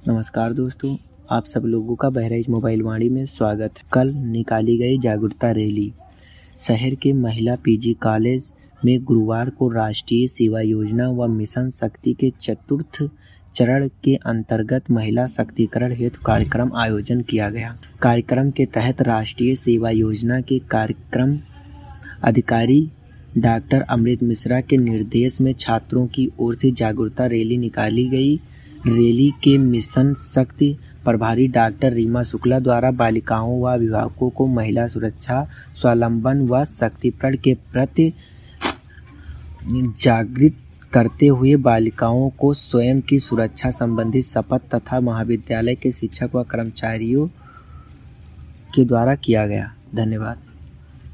नमस्कार दोस्तों, आप सब लोगों का बहराइच मोबाइल वाणी में स्वागत है। कल निकाली गई जागरूकता रैली। शहर के महिला पीजी कॉलेज में गुरुवार को राष्ट्रीय सेवा योजना व मिशन शक्ति के चतुर्थ चरण के अंतर्गत महिला शक्तिकरण हेतु कार्यक्रम आयोजन किया गया। कार्यक्रम के तहत राष्ट्रीय सेवा योजना के कार्यक्रम अधिकारी डॉक्टर अमृत मिश्रा के निर्देश में छात्रों की ओर से जागरूकता रैली निकाली गई। रैली के मिशन शक्ति प्रभारी डॉक्टर रीमा शुक्ला द्वारा बालिकाओं व अभिभावकों को महिला सुरक्षा, स्वावलंबन व शक्तिकरण के प्रति जागृत करते हुए बालिकाओं को स्वयं की सुरक्षा संबंधी शपथ तथा महाविद्यालय के शिक्षक व कर्मचारियों के द्वारा किया गया। धन्यवाद।